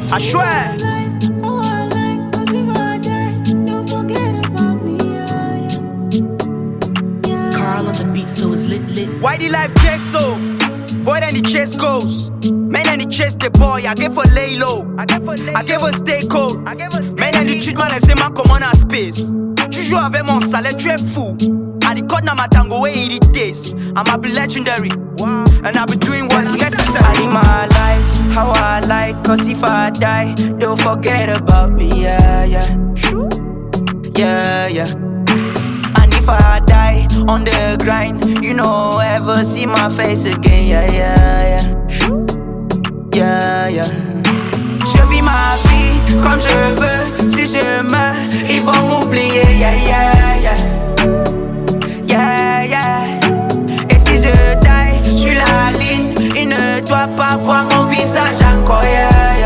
I swear. Carl on the beat, so it's lit. Why the life chase so? Boy, then the chase goes. Men and the chase the boy. I gave for lay low. I gave for stay cold. Men and the treatment and say man come on a space. Tu joues avec mon salaire, tu es fou. I the cut na my tango way it taste. I'ma be legendary. And I'll be doing what's necessary. I live my life how I like, cause if I die, don't forget about me, yeah. And if I die on the grind, you know, ever see my face again, yeah. Je vis ma vie comme je veux, si je meurs, ils vont m'oublier, yeah. Et si je die sur la ligne, ils ne doivent pas voir mon visage encore, yeah.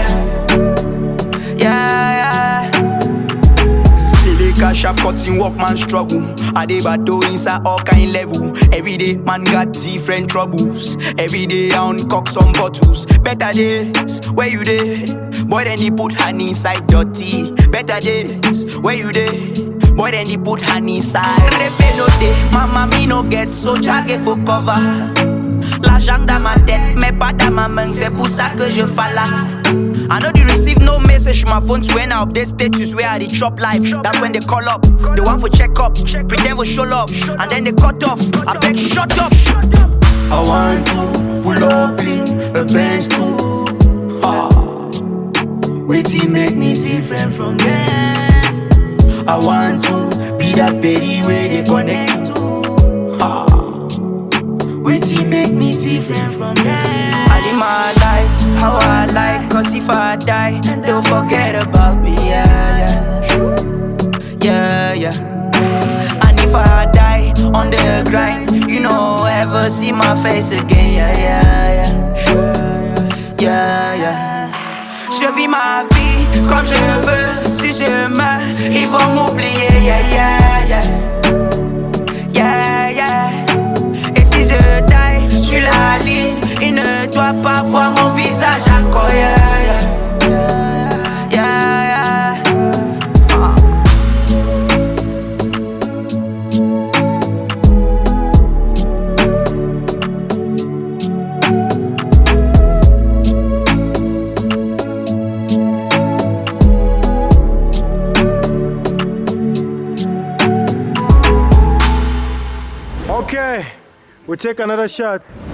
Cash up, cutting work, man struggle. I dey battle inside all kind level. Every day, man got different troubles. Every day, I only cock some bottles. Better days, where you dey? Boy, then he put honey inside dirty. Better days, where you dey? Boy, then he put honey inside. Repe no day, mama me no get, so jage for cover. L'argent dans ma tête, mais pas dans ma main, c'est pour ça que je fais là. I know they receive no message from my phone to when I update status where I dey chop life. That's when they call up, they want for check up, pretend for show love, and then they cut off. I beg shut up. I want to pull up in a Benz too. Waiting make me different from them. I want to be that baby where they connect to. Waiting make me different from them. I live my life how I like, cause if I die, don't forget about me, yeah. And if I die on the grind, you know, ever see my face again, yeah. Je vis ma vie comme je veux, si je meurs, ils vont m'oublier, yeah. Et si je die sur la ligne, ils ne doivent pas voir mon visage encore, yeah. Okay, we'll take another shot.